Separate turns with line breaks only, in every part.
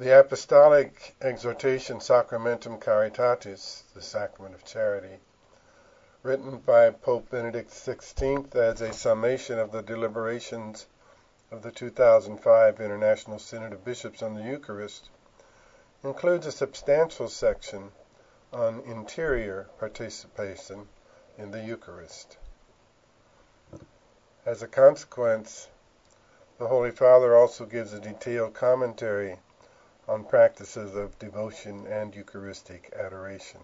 The Apostolic Exhortation Sacramentum Caritatis, the Sacrament of Charity, written by Pope Benedict XVI as a summation of the deliberations of the 2005 International Synod of Bishops on the Eucharist, includes a substantial section on interior participation in the Eucharist. As a consequence, the Holy Father also gives a detailed commentary on practices of devotion and Eucharistic adoration.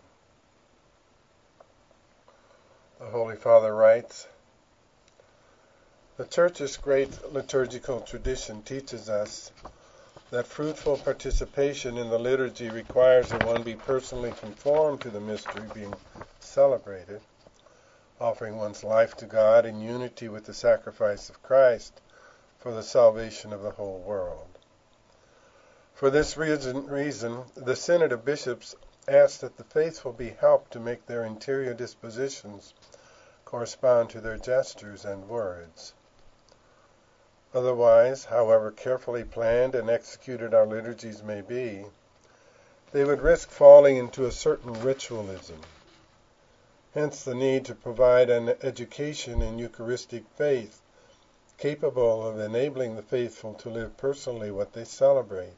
The Holy Father writes, "The Church's great liturgical tradition teaches us that fruitful participation in the liturgy requires that one be personally conformed to the mystery being celebrated, offering one's life to God in unity with the sacrifice of Christ for the salvation of the whole world. For this reason, the Synod of Bishops asks that the faithful be helped to make their interior dispositions correspond to their gestures and words. Otherwise, however carefully planned and executed our liturgies may be, they would risk falling into a certain ritualism. Hence the need to provide an education in Eucharistic faith capable of enabling the faithful to live personally what they celebrate.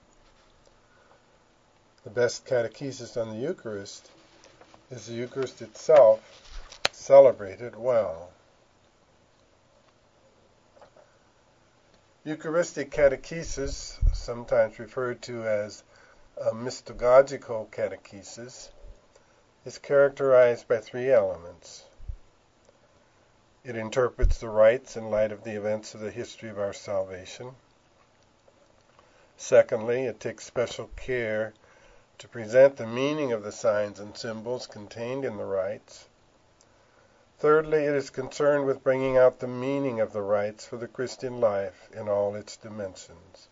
The best catechesis on the Eucharist is the Eucharist itself, celebrated well." Eucharistic catechesis, sometimes referred to as a mystagogical catechesis, is characterized by three elements. It interprets the rites in light of the events of the history of our salvation. Secondly, it takes special care to present the meaning of the signs and symbols contained in the rites. Thirdly, it is concerned with bringing out the meaning of the rites for the Christian life in all its dimensions.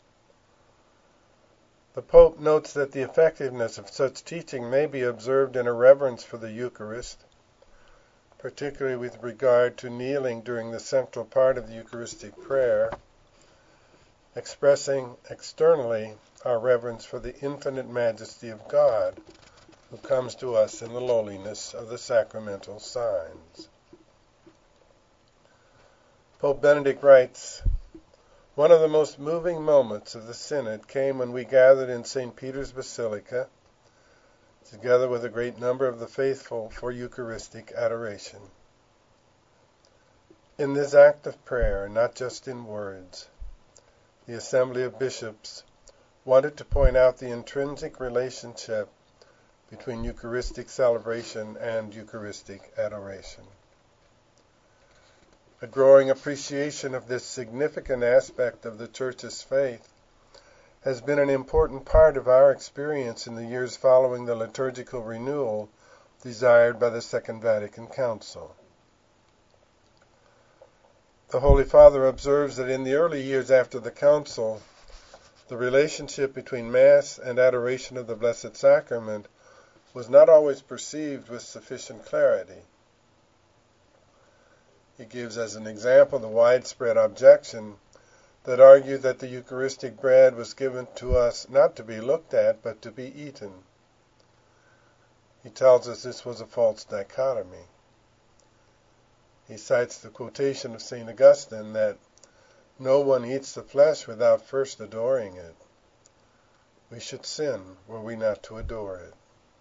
The Pope notes that the effectiveness of such teaching may be observed in a reverence for the Eucharist, particularly with regard to kneeling during the central part of the Eucharistic prayer, expressing externally our reverence for the infinite majesty of God, who comes to us in the lowliness of the sacramental signs. Pope Benedict writes, "One of the most moving moments of the Synod came when we gathered in St. Peter's Basilica, together with a great number of the faithful, for Eucharistic adoration. In this act of prayer, not just in words, the Assembly of Bishops wanted to point out the intrinsic relationship between Eucharistic celebration and Eucharistic adoration. A growing appreciation of this significant aspect of the Church's faith has been an important part of our experience in the years following the liturgical renewal desired by the Second Vatican Council. The Holy Father observes that in the early years after the Council, the relationship between Mass and adoration of the Blessed Sacrament was not always perceived with sufficient clarity. He gives as an example the widespread objection that argued that the Eucharistic bread was given to us not to be looked at, but to be eaten. He tells us this was a false dichotomy. He cites the quotation of St. Augustine that no one eats the flesh without first adoring it. We should sin were we not to adore it.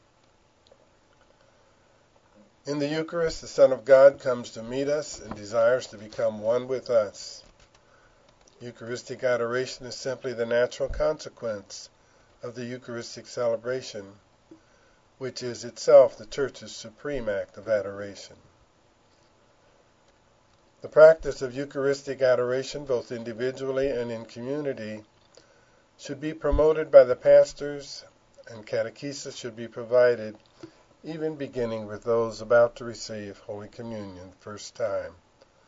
In the Eucharist, the Son of God comes to meet us and desires to become one with us. Eucharistic adoration is simply the natural consequence of the Eucharistic celebration, which is itself the Church's supreme act of adoration. The practice of Eucharistic adoration, both individually and in community, should be promoted by the pastors, and catechesis should be provided, even beginning with those about to receive Holy Communion first time.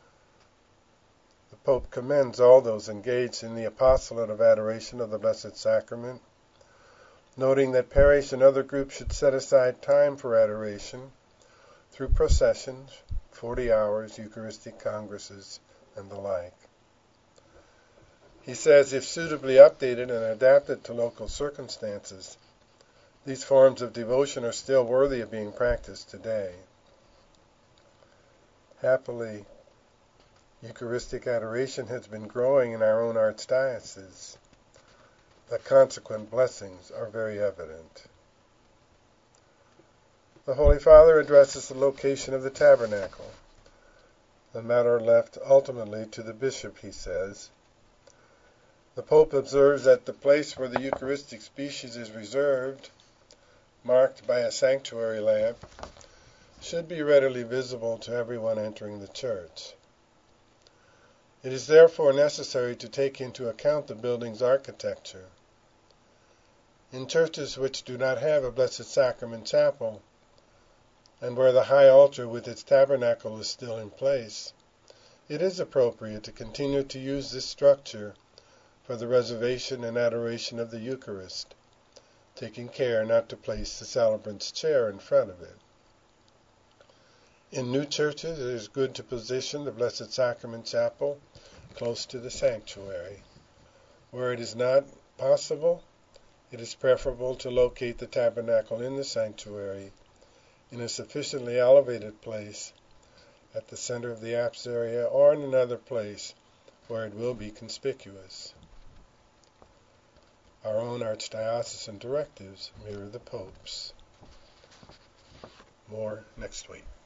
The Pope commends all those engaged in the apostolate of adoration of the Blessed Sacrament, noting that parish and other groups should set aside time for adoration through processions, 40 hours, Eucharistic congresses, and the like. He says, if suitably updated and adapted to local circumstances, these forms of devotion are still worthy of being practiced today. Happily, Eucharistic adoration has been growing in our own archdiocese. The consequent blessings are very evident. The Holy Father addresses the location of the tabernacle. The matter left ultimately to the bishop, he says. The Pope observes that the place where the Eucharistic species is reserved, marked by a sanctuary lamp, should be readily visible to everyone entering the church. It is therefore necessary to take into account the building's architecture. In churches which do not have a Blessed Sacrament chapel, and where the high altar with its tabernacle is still in place, it is appropriate to continue to use this structure for the reservation and adoration of the Eucharist, taking care not to place the celebrant's chair in front of it. In new churches, it is good to position the Blessed Sacrament chapel close to the sanctuary. Where it is not possible, it is preferable to locate the tabernacle in the sanctuary in a sufficiently elevated place at the center of the apse area or in another place where it will be conspicuous. Our own archdiocesan directives mirror the Pope's. More next week.